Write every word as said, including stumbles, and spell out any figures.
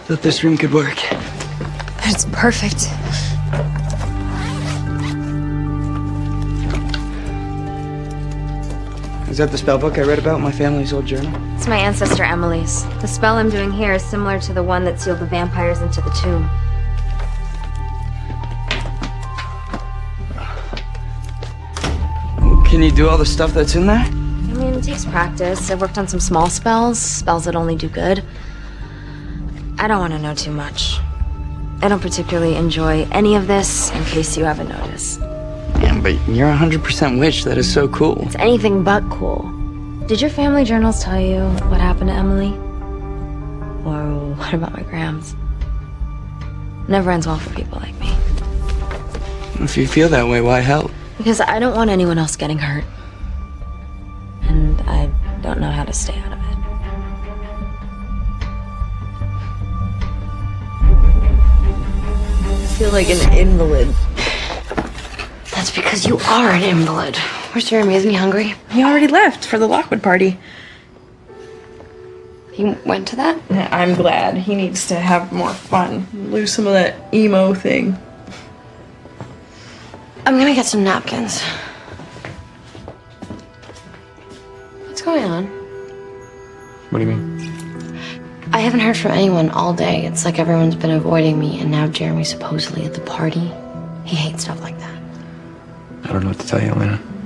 Thought this room could work. It's perfect. Is that the spell book I read about in my family's old journal? It's my ancestor Emily's. The spell I'm doing here is similar to the one that sealed the vampires into the tomb. Can you do all the stuff that's in there? I mean, it takes practice. I've worked on some small spells, spells that only do good. I don't want to know too much. I don't particularly enjoy any of this, in case you haven't noticed. Yeah, but you're one hundred percent witch. That is so cool. It's anything but cool. Did your family journals tell you what happened to Emily? Or what about my Grams? Never ends well for people like me. If you feel that way, why help? Because I don't want anyone else getting hurt. And I don't know how to stay out of it. I feel like an invalid. That's because you are an invalid. Where's Jeremy? Isn't he hungry? He already left for the Lockwood party. He went to that? I'm glad. He needs to have more fun. Lose some of that emo thing. I'm gonna get some napkins. What's going on? What do you mean? I haven't heard from anyone all day. It's like everyone's been avoiding me, and now Jeremy's supposedly at the party. He hates stuff like that. I don't know what to tell you, Elena.